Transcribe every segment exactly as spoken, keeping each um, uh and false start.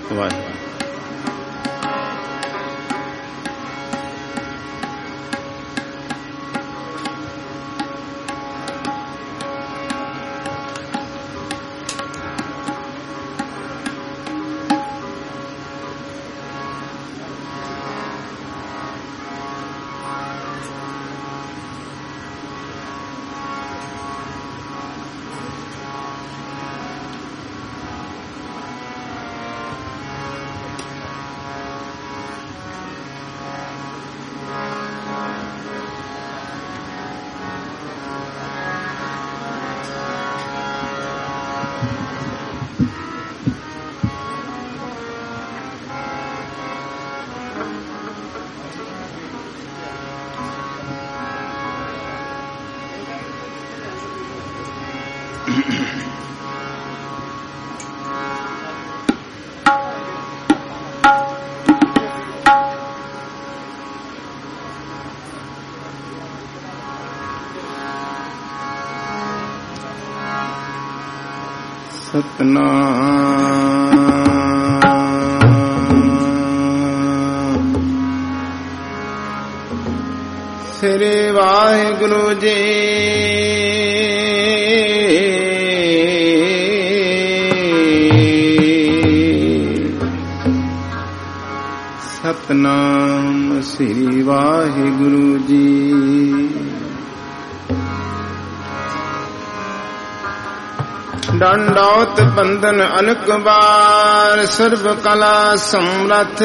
ਵਾਹਿਗੁਰੂ। ਸਤਨਾਮ ਸ੍ਰੀ ਵਾਹਿਗੁਰੂ ਜੀ। ਸਤਨਾਮ ਸ੍ਰੀ ਵਾਹਿਗੁਰੂ ਜੀ। ਡੰਡੌਤ ਬੰਧਨ ਅਨਕ ਬਾਰ ਸਰਬ ਕਲਾ ਸਮਰਥ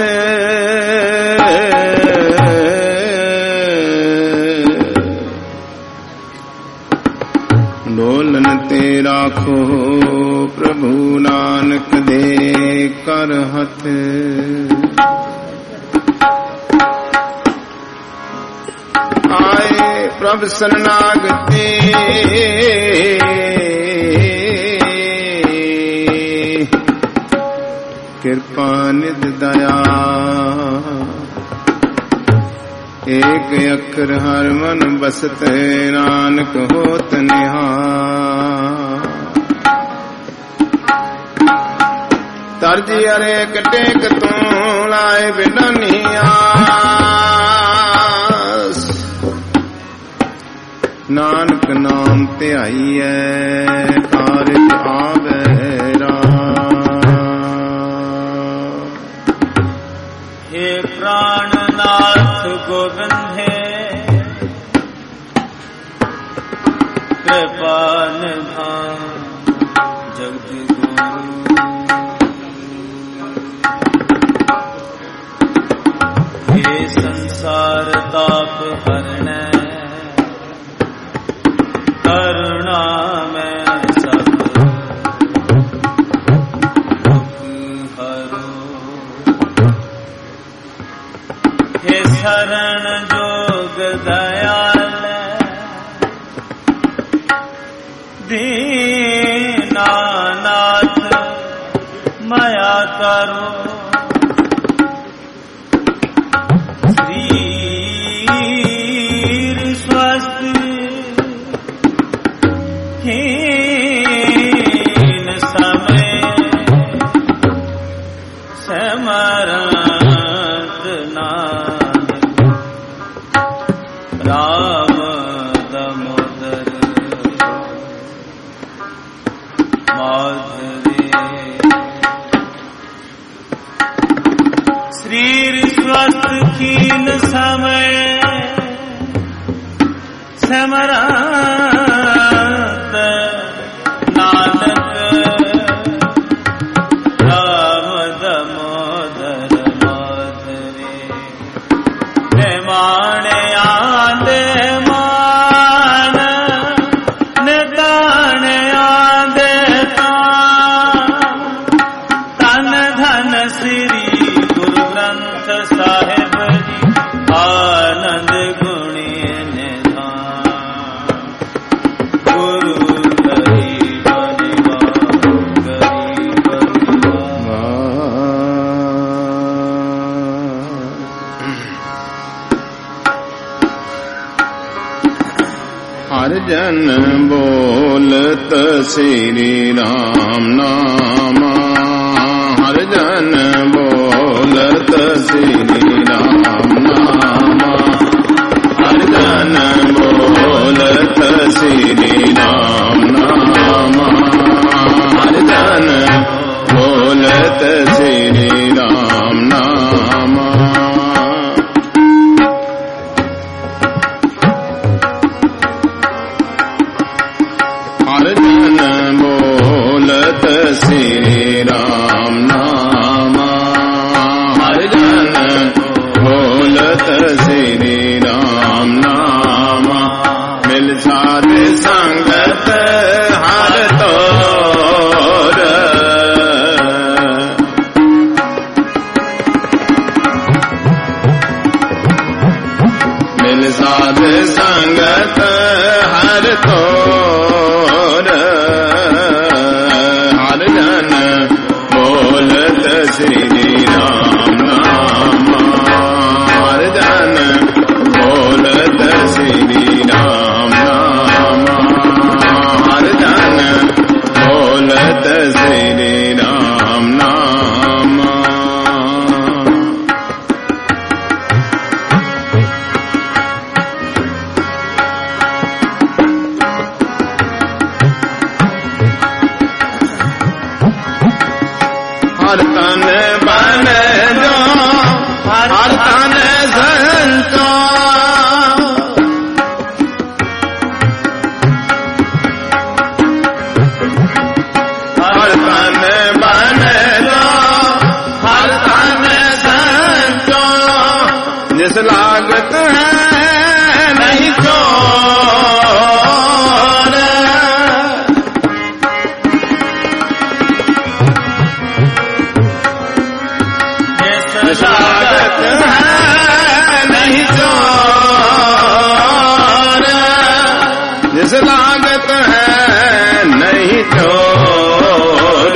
ਡੋਲਨ ਤੇ ਰਾਖੋ ਪ੍ਰਭੂ ਨਾਨਕ ਦੇ ਕਰ ਹੱਥ। ਆਏ ਪ੍ਰਭ ਸਰਨਾਗਤੀ ਕਿਰਪਾ ਨਿਧ ਦਇਆ। ਏਕ ਅੱਖਰ ਹਰ ਮਨ ਬਸਤ ਨਾਨਕ ਹੋਤ ਨਿਹਾਲ। ਤਰਜੀ ਅਰੇਕ ਟੇਕ ਤੂੰ ਲਾਏ ਬਿਡਨੀ ਆਸ। ਨਾਨਕ ਨਾਮ ਧਿਆਈਐ ਕਾਰਜ ਆਵੈ ਪ੍ਰਾਣਨਾਥ ਗੋਬਿੰਦ ਹੈ ਕਿਰਪਾ ਨਿਧਾਨ ਜਗਤ ਗੁਰੂ। ਇਹ ਸੰਸਾਰ ਤਾਪ ਹਰਣੈ ਕਰੁਣਾ ਮੈਂ ਸਭ ਸ਼ਰਨ ਜੋਗ ਦਇਆਲ ਦੀਨਾਨਾਥ ਮਾਇਆ ਕਰੋ। ਸਰੀਰ ਸਵਸਥ ਹੀਨ ਸਮੇ ਸਮਰਤ ਨਾ ਰਾਮ ਦਮੋਦਰ ਮਾਧਰੇ। ਸਰੀਰ ਸਵਸਥ ਕੀਨ ਸਮੈ ਸਮਰਤ ਨਾਨਕ ਰਾਮ ਦਮੋਦਰ ਮਾਧਰੇ। ਮਾਣਿਆ ਦੇ ਮਾਣ ਨਿਤਾਣਿਆ ਦੇ ਤਨ ਧਨ ਸ੍ਰੀ ਗੁਰੂ ਗ੍ਰੰਥ ਸਾਹਿਬ ਜੀ। ਆਨੰਦ ਗੁਣੀ ਨਿਧਾਨ ਗੁਰੂ ਗਰੀਬ ਨਿਵਾਜ ਗਰੀਬ ਹਰ ਜਨ ਬੋਲਤ ਸ੍ਰੀ ਰਾਮ ਨਾਮ। ਹਰ ਜਨ श्री राम नाम हर जन बोलत श्री राम नाम हर जन बोलत श्री राम नाम हर जन बोलत श्री राम नाम मिल साध संगत हर तोर मिल साध संगत हर तोर हर जन बोलत श्री राम नाम हर जन बोलत श्री राम नाम हर जन बोलत श्री राम नाम हर तन बन जो हर तन संतो हर तन बन जो हर तन संतो जिस लागत है नहीं चोर जिस लागत है नहीं चोर जिस लागत है नहीं चोर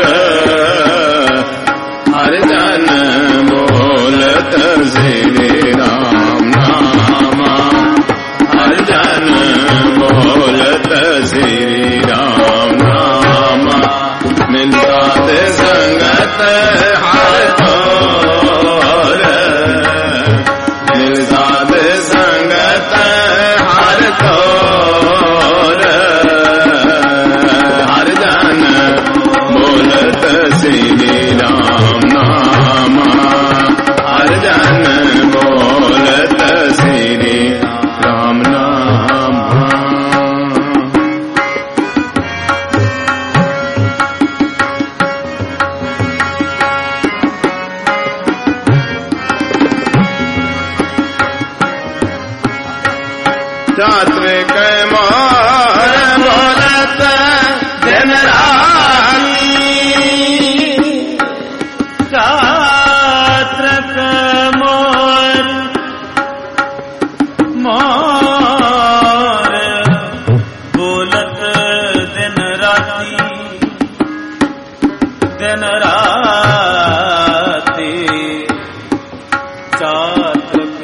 हर जन बोलत श्री राम नाम हर जन बोलत श्री राम नाम मिल साध संगत हर तोर मिल साध संगत हर तोर हर जन बोलत श्री राम नाम हर जन बोलत श्री राम नाम चात्विक मोर बोलत दिन राती चात्रक मोर मोर बोलत दिन राती दिन राती चात्रक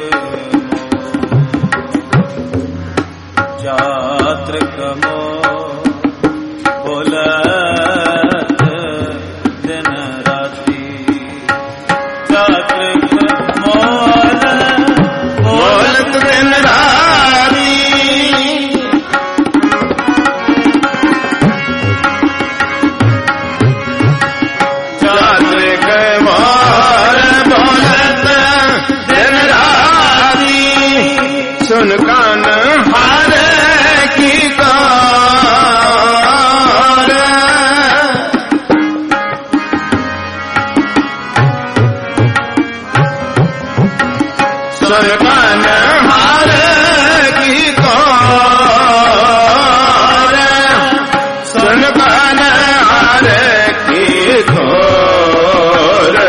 चात्रक मोर बोलत दिन राती चात्रक मोर बोलत दिन राती चात्रिक मोर बोलत दिन राती सुन कान हार की कार सुन कान हार की कार सुन कान हार की कार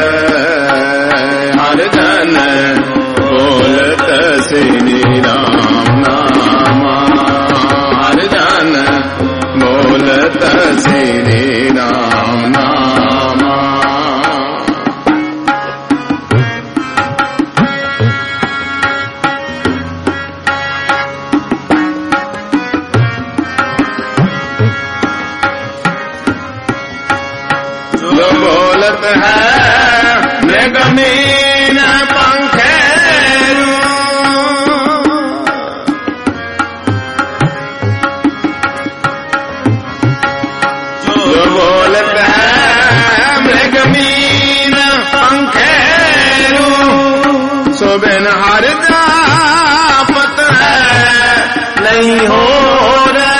हर जन बोलत श्री राम नाम हर जन बोलत श्री राम नाम जो बोलत है मृगमीन पंखेरू सो बिन हर जापत है नहीं हो रे।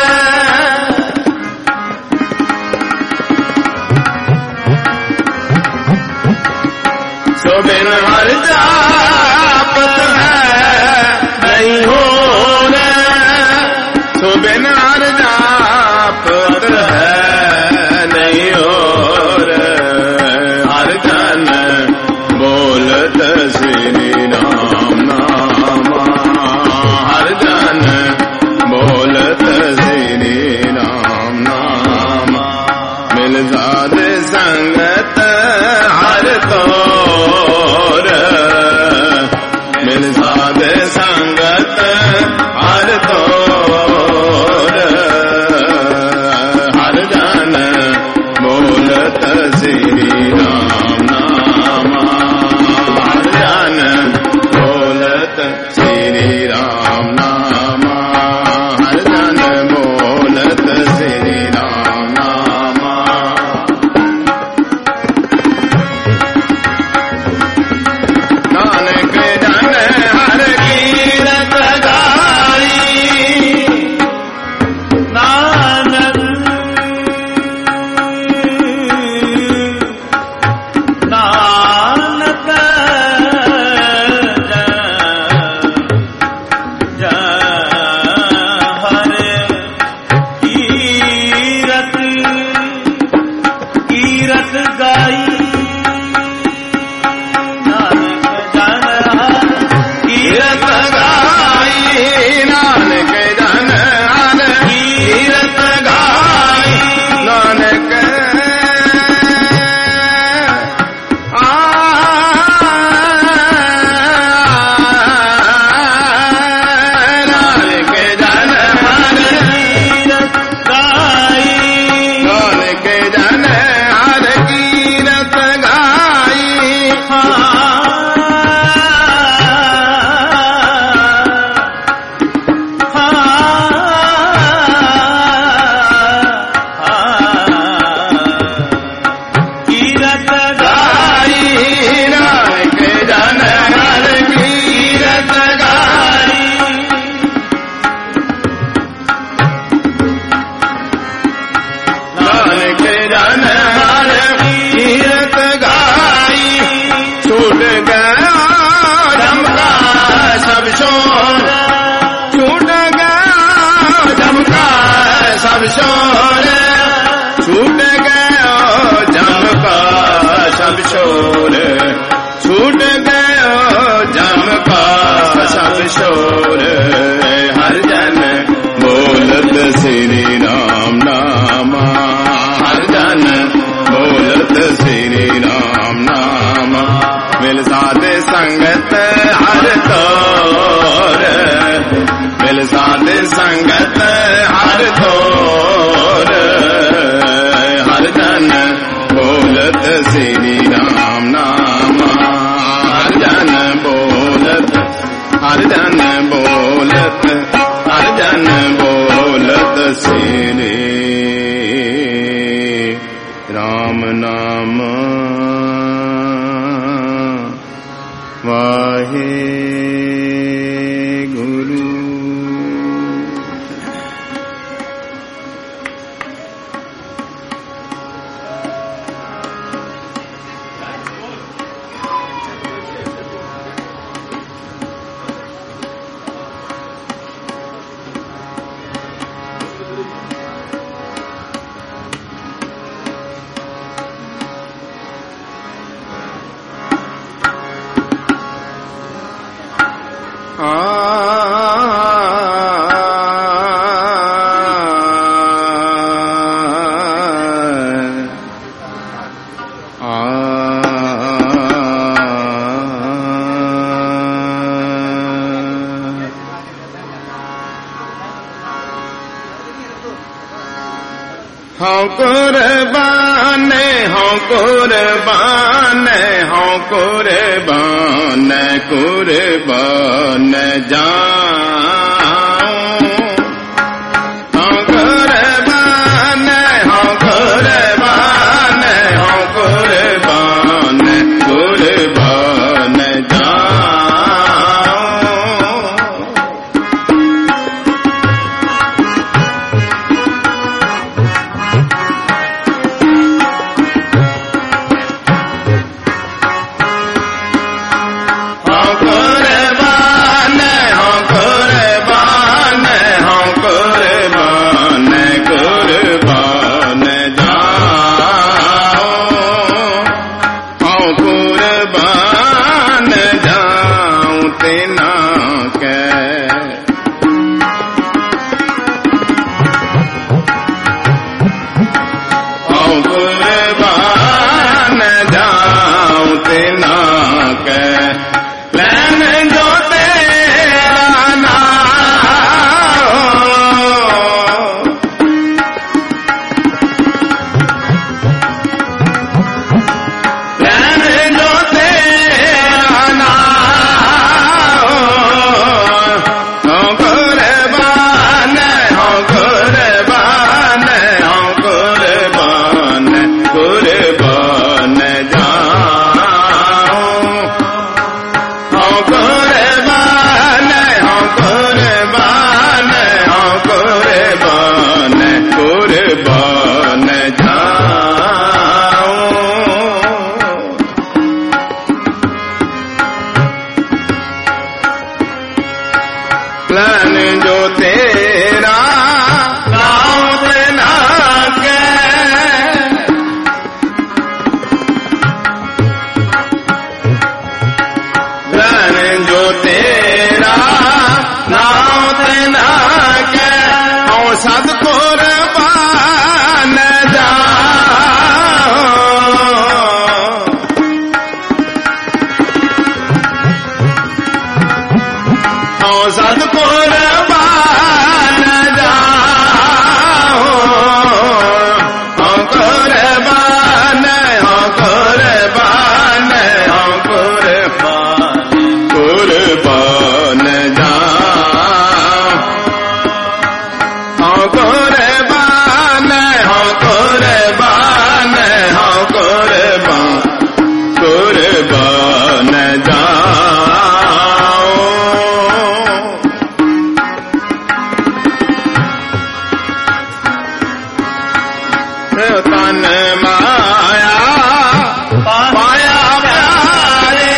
सो बिन हर जापत है नहीं हो रे। सो बिन हर जापत है नहीं हो रे। हर जन बोलत श्री राम नामा। हर जन बोलत श्री राम नामा। मिल साध संगत हर तोर। मिल साध संगत हर तोर। हर जन बोलत श्री राम नामा। हर जन बोलत श्री राम नामा। हर जन बोलत श्री राम नामा। नानक जन हर कीरत गाई। नानक नानक जन हर कीरत कीरत गाई। नानक जन हर कीरत गाई। नानक जन हर कीरत गाई। नानक आ नानक जन हर कीरत गाई। नानक जन हर कीरत गाई। कीरत गाई। नानक जन हर कीरत गाई। नानक जन हर कीरत गाई। छूट गया झमका सब शोर। छूट गया झमका सब शोर। छूट गया झमका सब शोर। छूट गया झमका सब शोर। हर जन बोलत श्री राम नामा। हर जन बोलत श्री राम नामा। मिल साध संगत हर तोर। मिल साध संगत हर तोर। हर जन बोलत श्री राम नामा। हर जन बोलत हर जन बोलत हर जन बोलत श्री राम नाम। वाहे गुरु। हाँ कुर्बान हाँ कुर्बान हाँ कुर्बान कुर्बान जाऊं। हाँ कुर्बान हाँ कुर्बान हाँ कुर्बान कुर्बान जाऊं। तन माया पाया प्यारे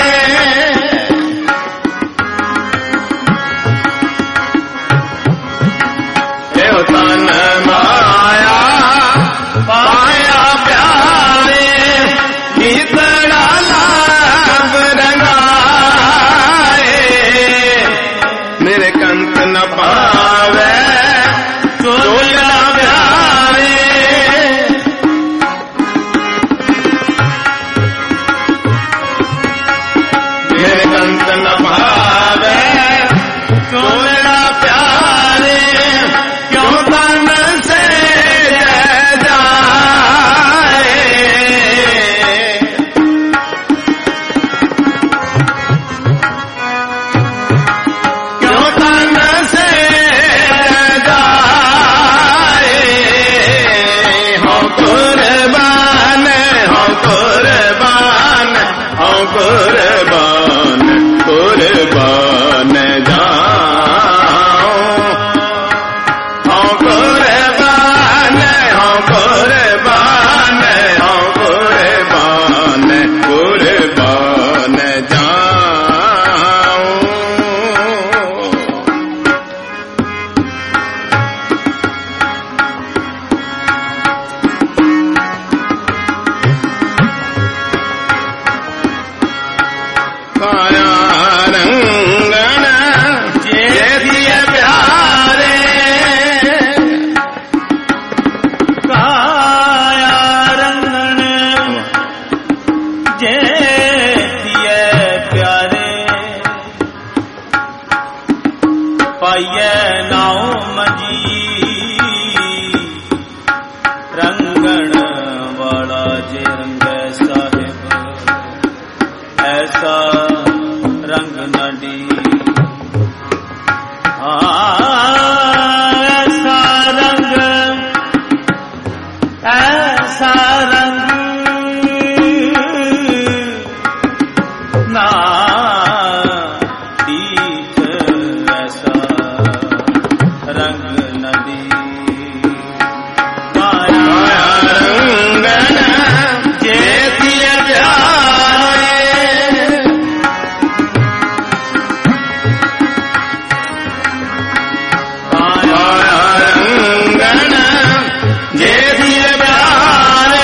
यो तन माया पाया प्यारे गीतड़ा लाभ रंगाए मेरे कंत न पावे चोला प्यारे मेरे कंत न पावे चोला प्यारे क्यों तन से जाए क्यों तन से जाए हो कुर्बान हो कुर्बान हो कुर्बान कुर्बान जाओ हो कुर्बान हो कुर्बान हो कुर्बान कुर्बान जाओ काया रंगन जैसिए प्यारे काया रंगन जैसिए प्यारे पाइए नाओ मजी रंगन वाला जे रंग साहिब ऐसा रंग नडी ऐसा रंग ऐसा रंग ना दीख ऐसा रंग नदी काया रंगन जैसिए प्यारे काया रंगन जैसिए प्यारे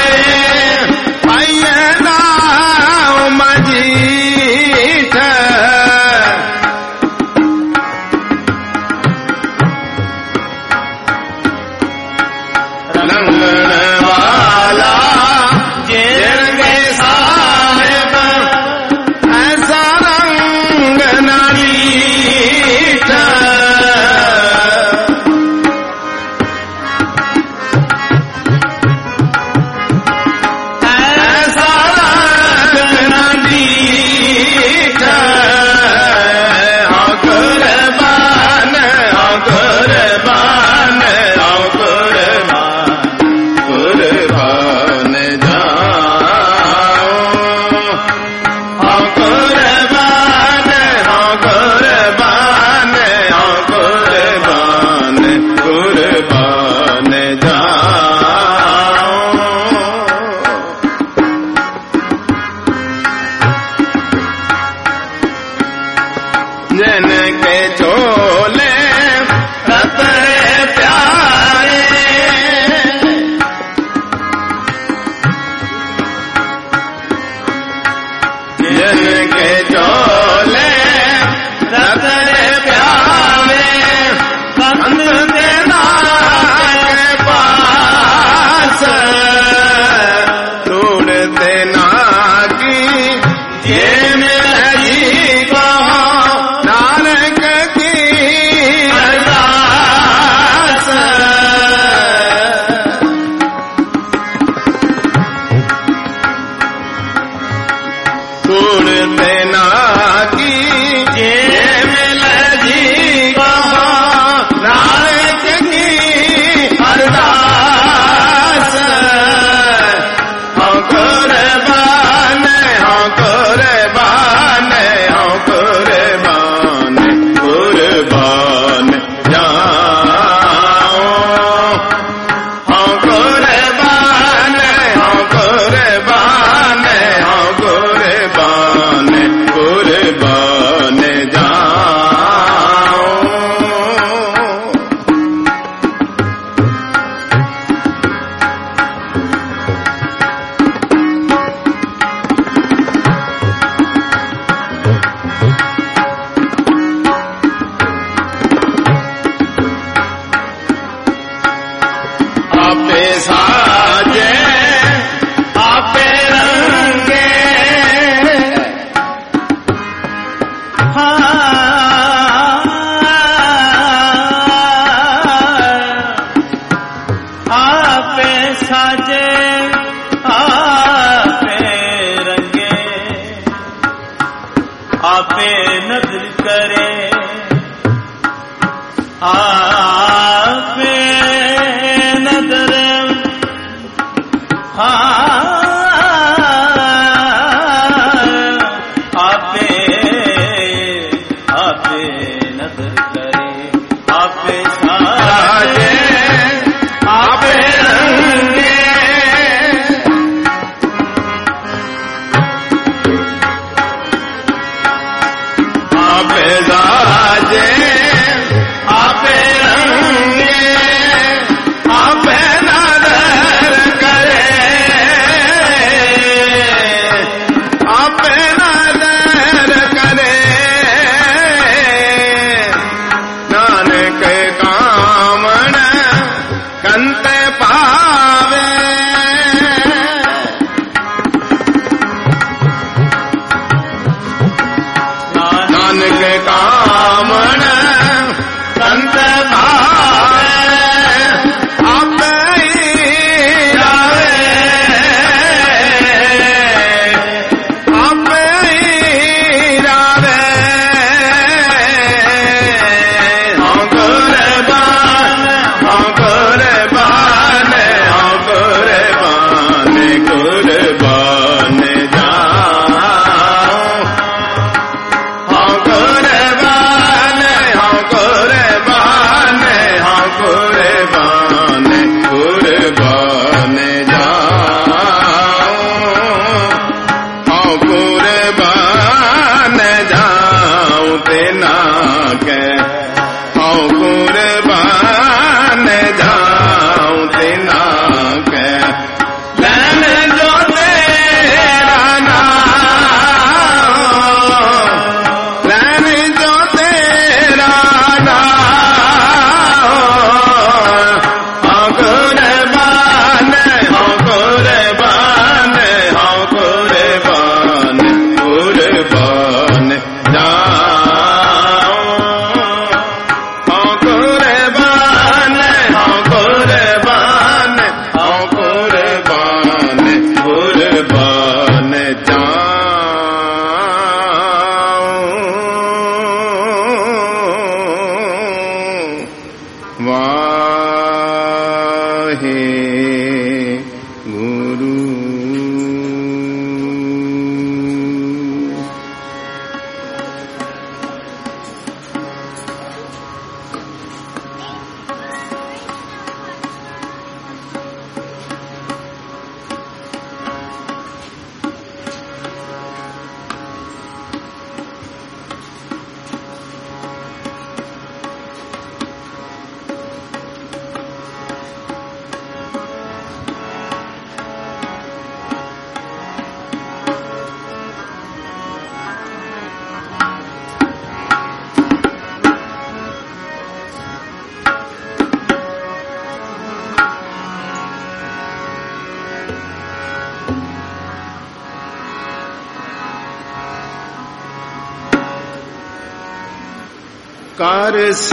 ਕਰ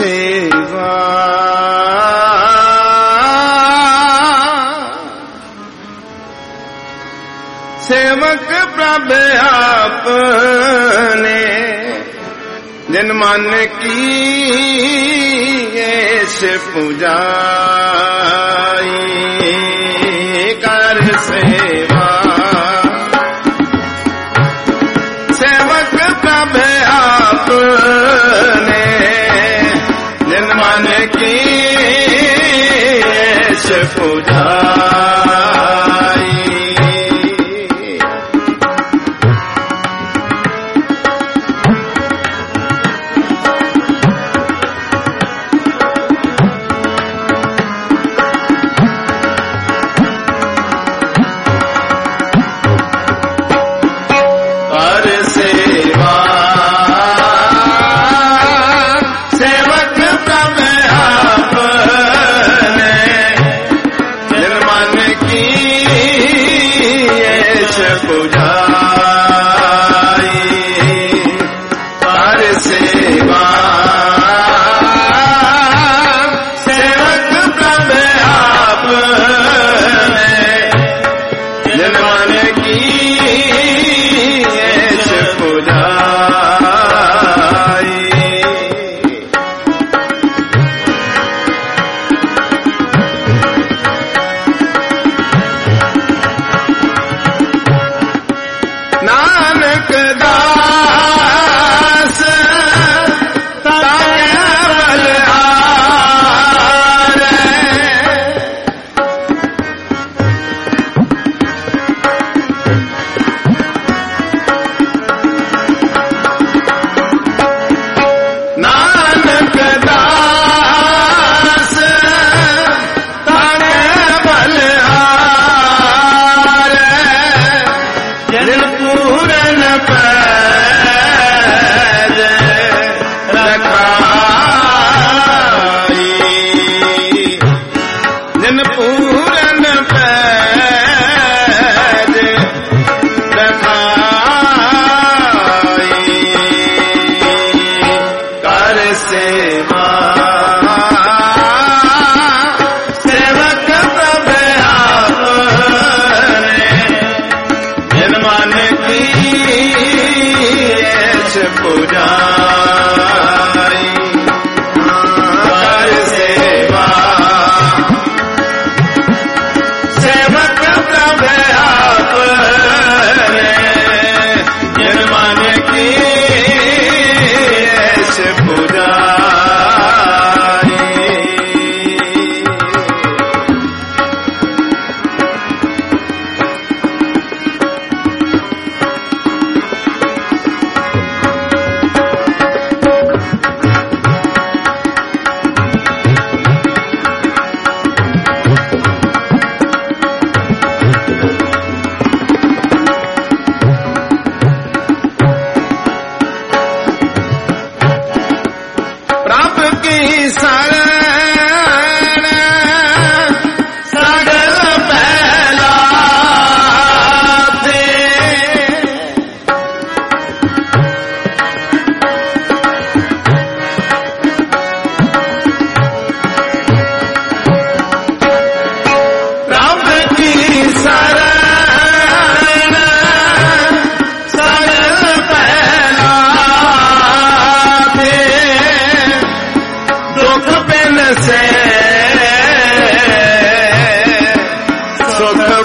ਸੇਵਾ ਸੇਵਕ ਪ੍ਰਭ ਆਪਨੇ ਜਿਨ ਮਨ ਕੀ ਏਸ ਪੁਜਾਈ ਕਰ ਸੇਵਾ ਸੇਵਕ ਪ੍ਰਭ ਆਪਨੇ ਜਿਨ ਮਨ ਕੀ ਏਸ ਪੁਜਾਈ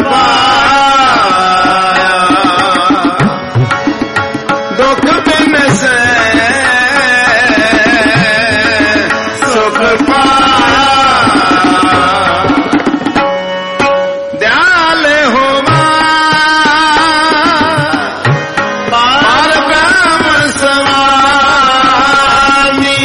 पाया दुख बिन से सुख पाया दयाल होवा पार ब्रह्म स्वामी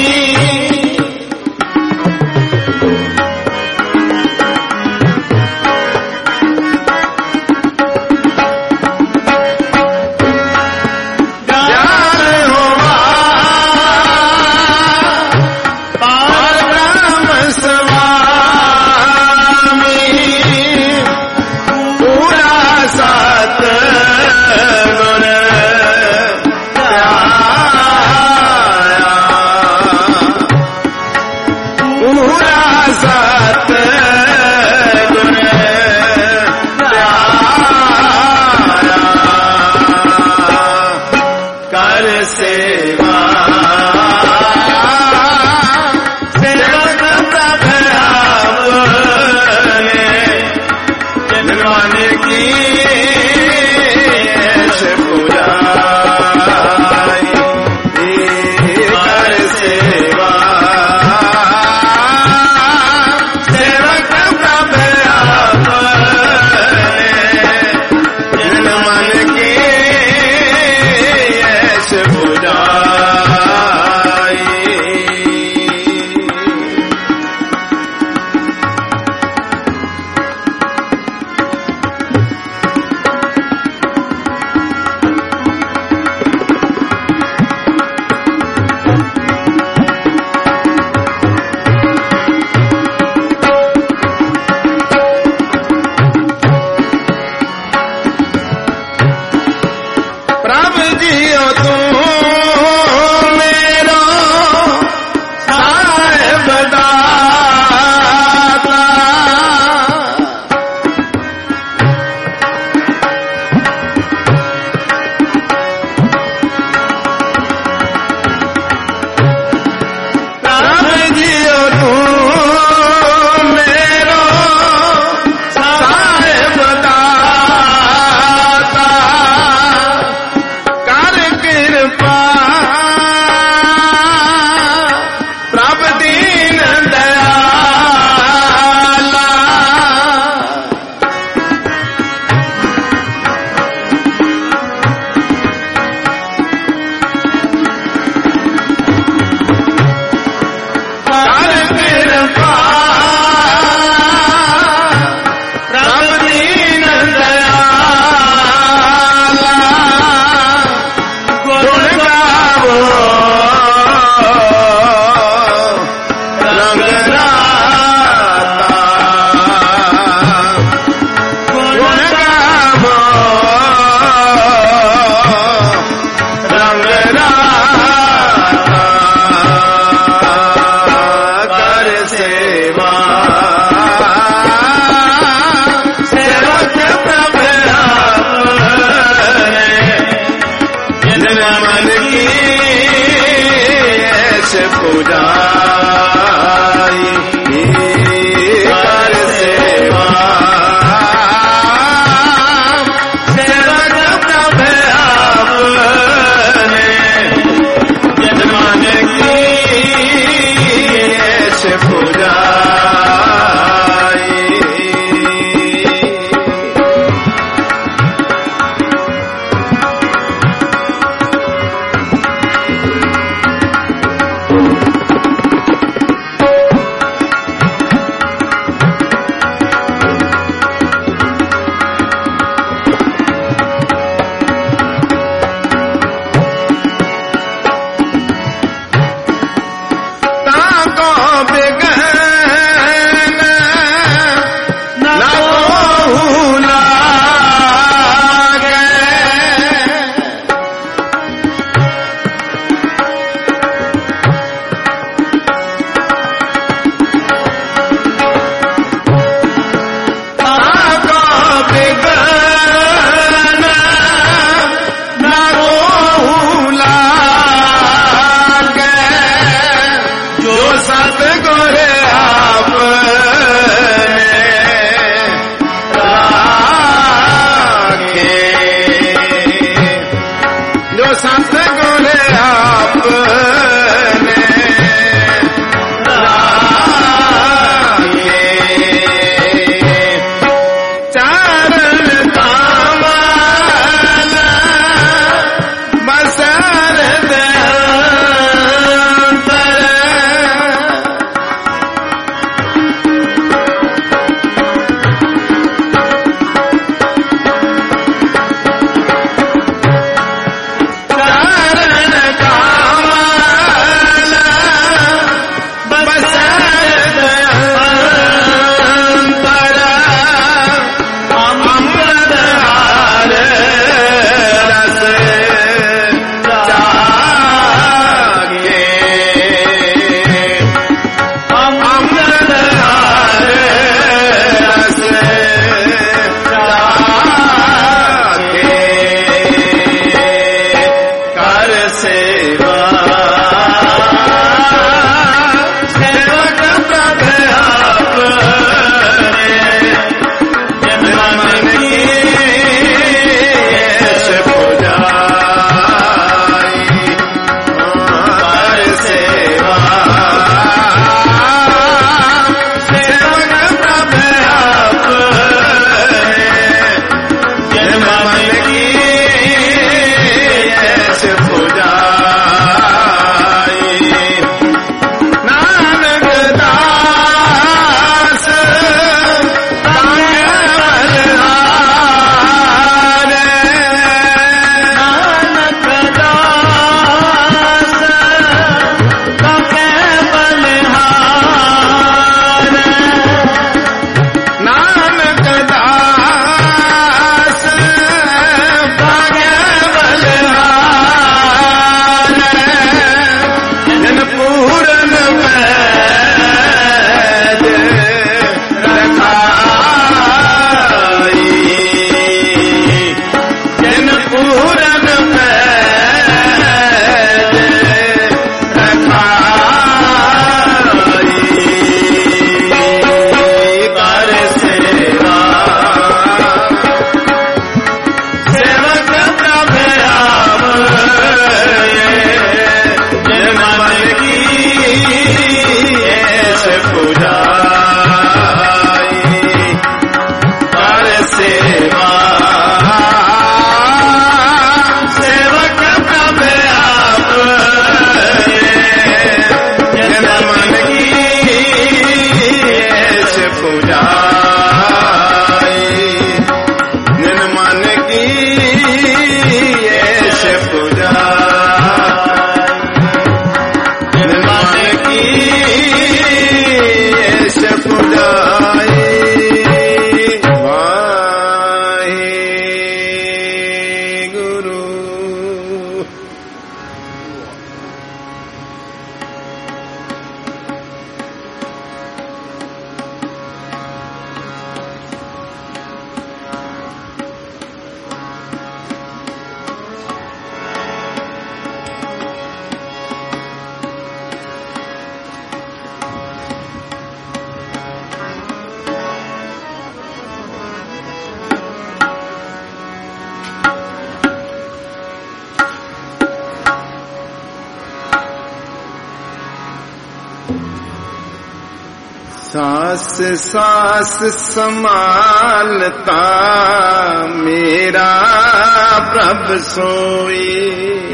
सांस सांस संभालता मेरा प्रभु सोई,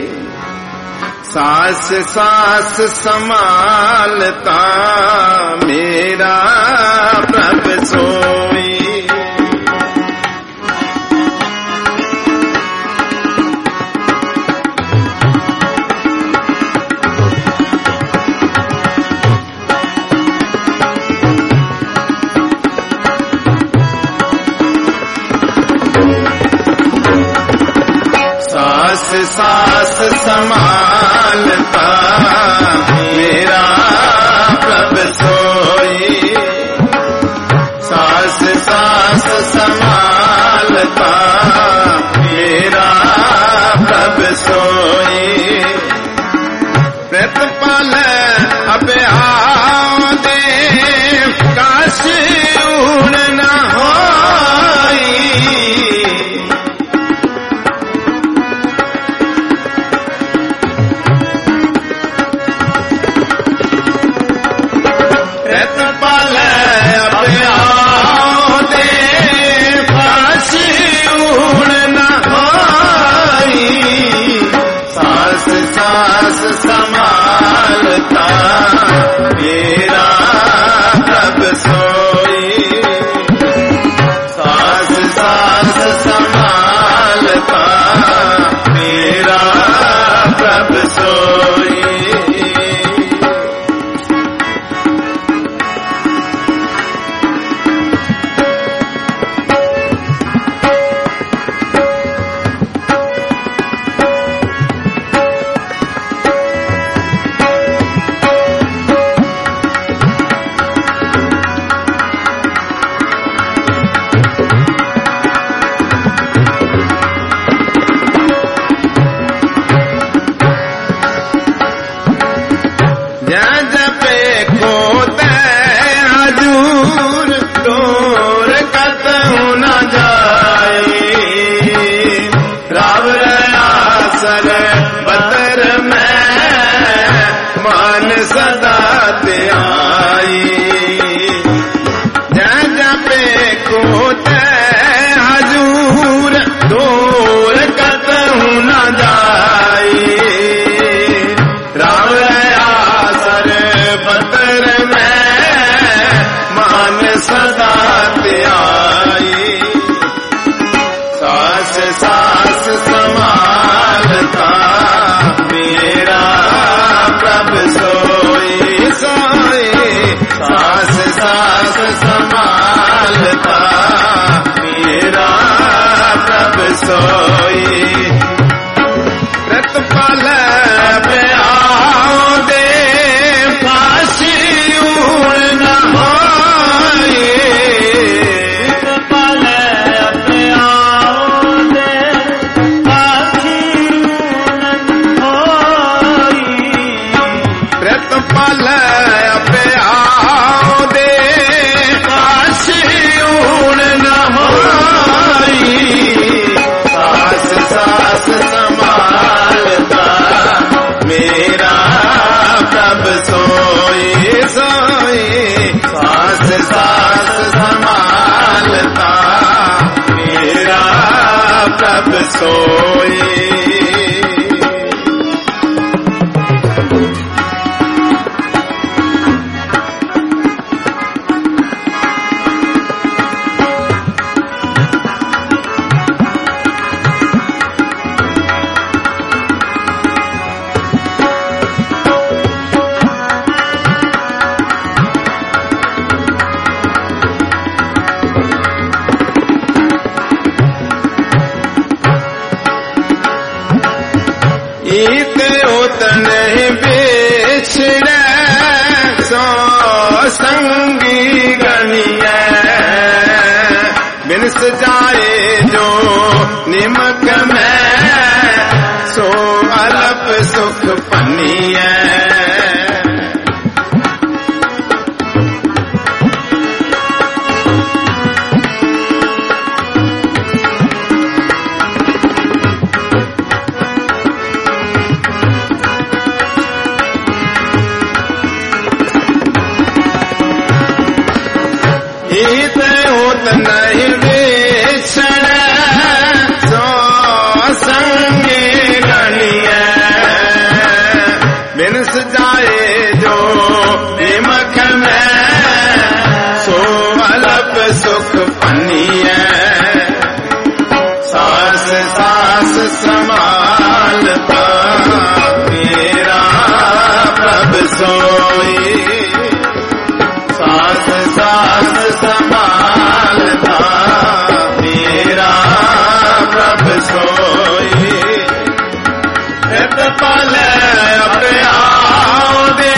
सांस सांस संभालता मेरा प्रभु सोई। सांस संभालता मेरा प्रभु सोई, सांस सांस संभालता मेरा प्रभु सोई। प्रतिपल अब आओ दे काशी ऊण न होई, संभालता मेरा प्रभु सोई, सांस सांस संभालता मेरा प्रभु सोई। सदा ते आई जा जा पे कोते हजूर दूर कतहु न जाई, राम आसर बदर में मान सदा ते आई। सांस सांस संभालता मेरा प्रभु सोई, सोई सांस सांस संभालता मेरा प्रभु सोई। प्रतिपल पे आओ दे फांसी ऊण न होई, प्रतिपल पे आओ दे फांसी ऊण न होई, प्रतिपल पे आओ दे फांसी ऊण न होई, सांस सांस संभालता मेरा प्रभु सोई, सोई सांस सांस संभालता मेरा प्रभु सोई। ईते उतने बिछड़े सो संगी गनिए, बिन सजाए जो निमक में सो अल्प सुख पनिए। सास संभालता मेरा प्रभु सोई, सास सास संभालता मेरा प्रभु सोई। एक पल प्याओ दे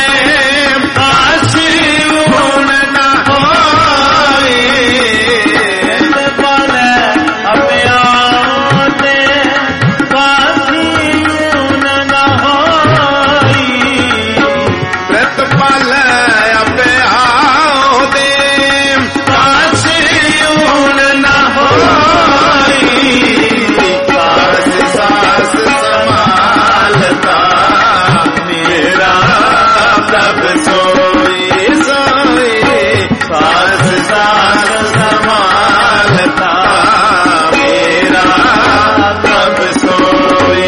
आशी ऊन न होई, एक पल प्याओ दे आशी ऊन न होई, प्रत पल प्याओ दे आशी ऊन न होई, सास सास संभालता मेरा प्रभु सोई सोई, सास सास संभालता मेरा प्रभु सोई।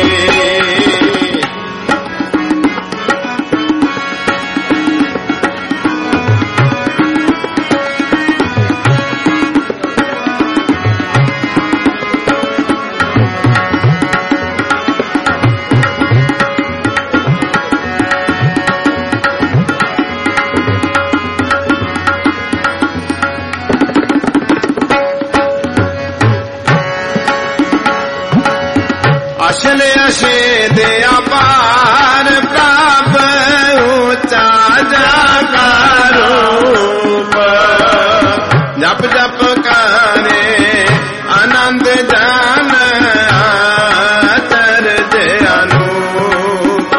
अशल अशेद अपार प्राप ऊंचा जागा रूप, जप जप करे आनंद जान आचर्य अनूप।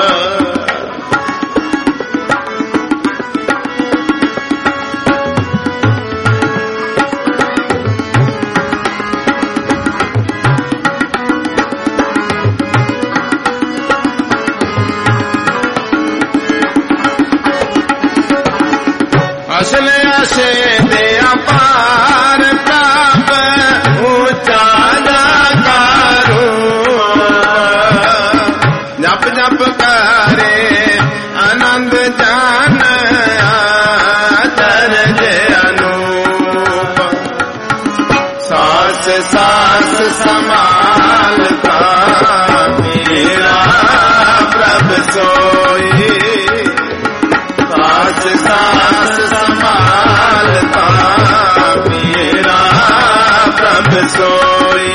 असल अशेद अपार प्राप ऊंचा जागा रूप, जप जप करे आनंद जान आचर्य अनूप। सास सास संभालता मेरा प्रभु सोई, सास सास संभालता मेरा प्रभु सोई।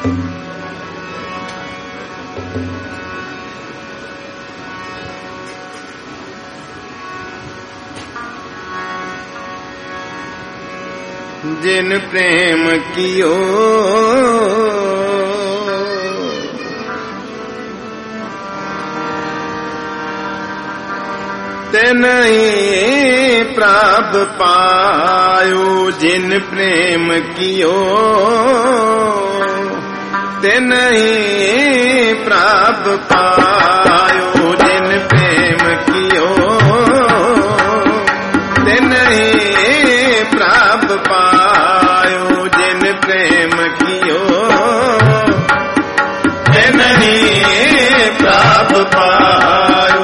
जिन प्रेम कियो ते नहीं प्राप पायो। जिन प्रेम कियो ते नहीं प्राप पायो। जिन प्रेम कियो ते नहीं प्राप पायो। जिन प्रेम कियो ते नहीं प्राप पायो।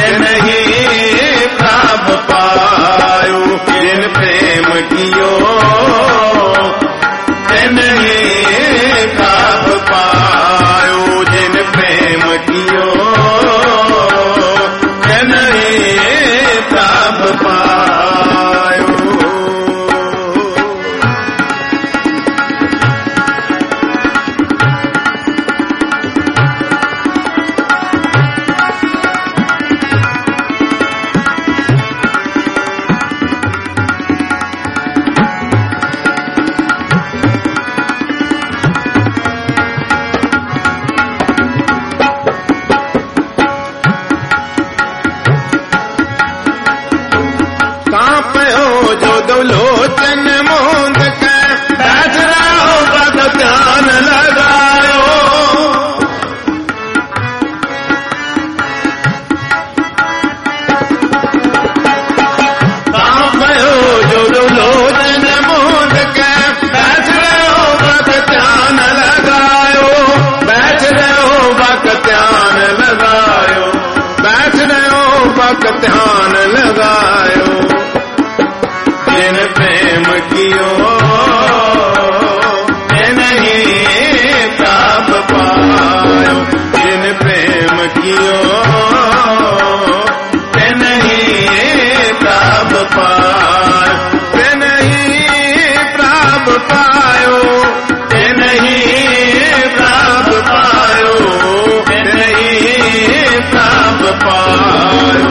कियो जिन प्रेम कियो ते नहीं प्राप पायो जिन प्रेम कियो ते नहीं प्राप पायो ते नहीं प्राप पायो ते नहीं प्राप पायो ते नहीं प्राप पायो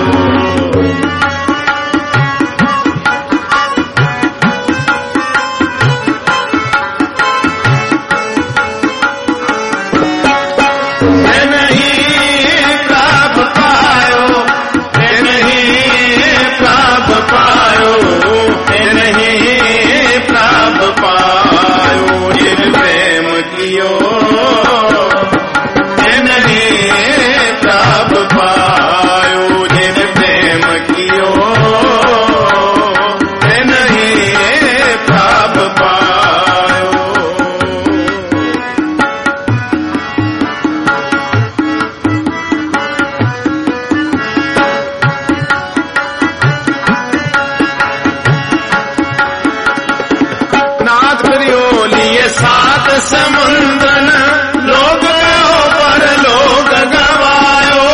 समुंदन लोग गयो पर लोग गवायो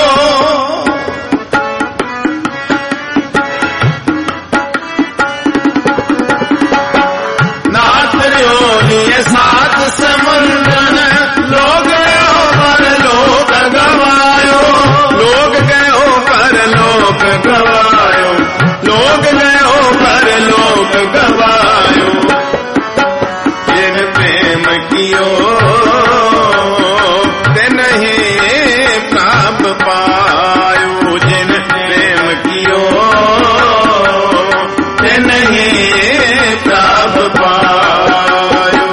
नाथ रियोलिए सात समुंदन लोग गयो पर लोग गवायो लोग गयो पर लोग गवायो लोग गयो पर लोग गवायो कियो ते नहीं प्राप पायो जिन प्रेम कियो ते नहीं प्राप पायो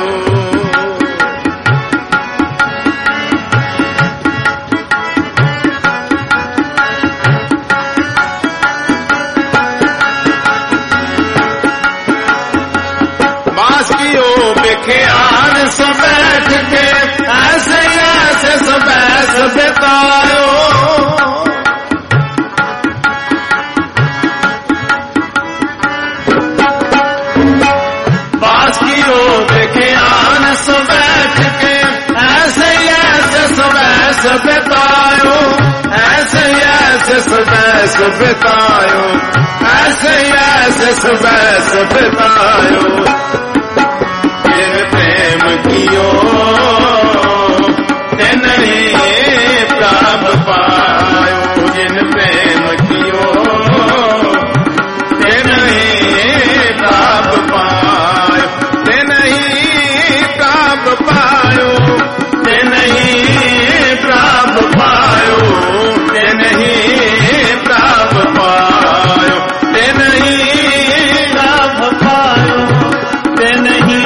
बास कियो बेख्याल सब बैठ के ऐसे ऐसे सब ऐसे बितायो बास की रो देखे आन सब बैठ के ऐसे ऐसे सब ऐसे बितायो ऐसे ऐसे सब ऐसे बितायो ऐसे ऐसे सब ऐसे बितायो प्रेम कियो ते नहीं प्राप पायो जिन प्रेम कियो ते नहीं प्राप पायो ते नहीं प्राप पायो ते नहीं प्राप पायो ते नहीं प्राप पायो ते नहीं प्राप पायो ते नहीं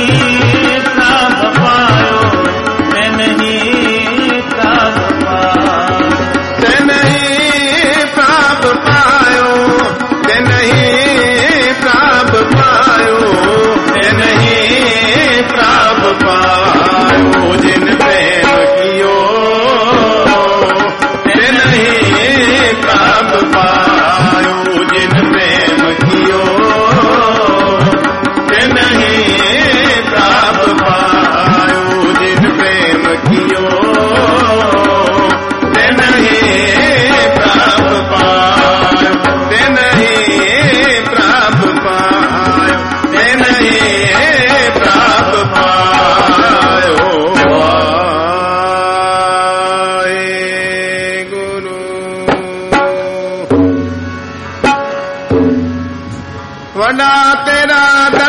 पायो जिन प्रेम कियो ते नहीं प्राप पायो जिन प्रेम कियो ते नहीं प्राप पायो जिन प्रेम कियो ते नहीं प्राप पायो ते नहीं प्राप पायो ते नहीं प्राप पायो वड़ा तेरा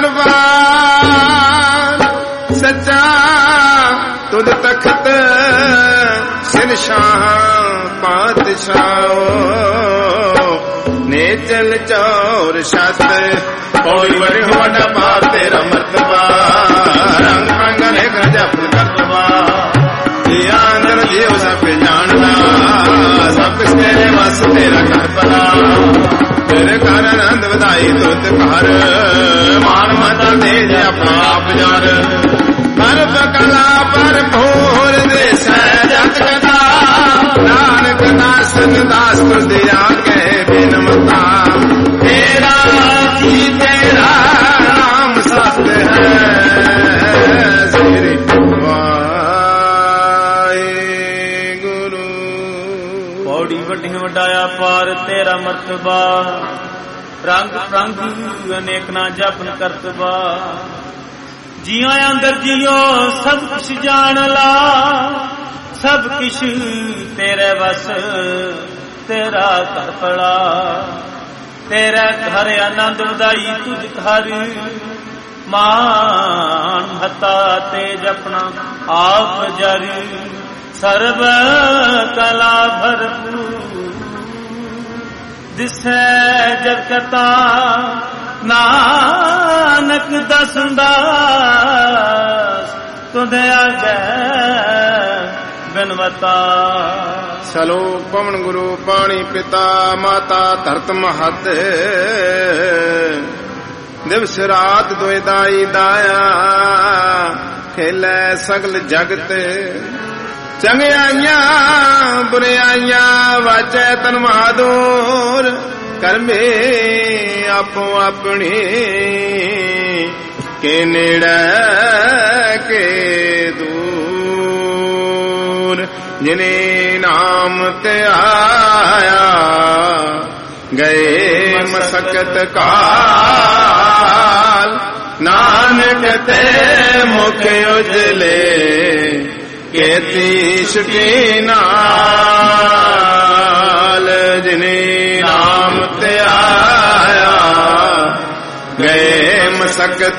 दरबार सच्चा तुद तख्त सिर शाह पातशाह ने चल चौर छत कोई बड़े वड़ा बात तेरा मर्तबा रंग रंगन गजब करतबा अंदर जीव सब जानना सब तेरे बस तेरा कर पला तेरे घर आनंद बधाई तुत घर मान माता दे अपना आप जान पर कला पर भोर दे जत कथा नानक दास दास तुझ दिया के बिन मता तेरा जी तेरा ਮਰਤਬਾ ਰੰਗ ਰੰਗ ਅਨੇਕ ਨਾ ਜਪਨ ਕਰਤਬਾ ਜਿਉ ਅੰਦਰ ਜਿਉ ਸਭ ਕੁਛ ਜਾਣ ਲਾ ਸਭ ਕਿਛ ਤੇਰੇ ਵਸ ਤੇਰਾ ਘਰ ਪੜਾ ਤੇਰਾ ਘਰ ਆਨੰਦ ਉਦਾਈ ਤੁਝ ਘਰ ਮਾਨ ਹਤਾ ਤੇਜ ਆਪਣਾ ਆਪ ਜਰ ਸਰਬ ਕਲਾ ਭਰਪੂਰ ਦਿਸੈ ਜਗਤਾ ਨਾਨਕ ਦਸੰਦਾਸ ਤੁਧ ਆਗੈ ਬਿਨਵਤਾ ਸਲੋ ਪਵਨ ਗੁਰੂ ਪਾਣੀ ਪਿਤਾ ਮਾਤਾ ਧਰਤ ਮਹਤ ਦਿਵਸ ਰਾਤ ਦੋਇ ਦਾਈ ਦਾਇਆ ਖੇਲੇ ਸਗਲ ਜਗਤ ਚੰਗਿਆਈਆਂ ਬੁਰਿਆਈਆਂ ਵਾਚੈ ਤਨ ਮਾਦੂਰ ਕਰਮੇ ਆਪੋ ਆਪਣੀ ਕੇ ਨੇੜੇ ਕੇ ਦੂਰ ਜਿਨੇ ਨਾਮ ਤੇ ਆਇਆ ਗਏ ਮਸਕਤ ਕਾਲ ਨਾਨਕ ਤੇ ਮੁਖ ਉਜਲੇ ਕੇਤੀ ਛੁਟੀ ਨਾਲ ਜਿਨੇ ਨਾਮ ਤੇ ਆਇਆ ਗਏ ਮਸਕਤ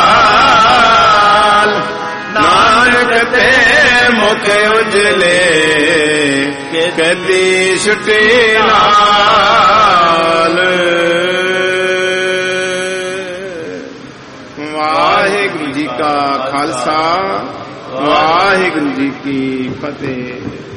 ਕਾਲ ਨਾਨਕ ਤੇ ਮੁਖ ਉਜਲੇ ਕੇਤੀ ਛੁਟੀ ਨਾਲ। ਵਾਹਿਗੁਰੂ ਜੀ ਕਾ ਖਾਲਸਾ ਵਾਹਿਗੁਰੂ ਜੀ ਕੀ ਫਤਿਹ।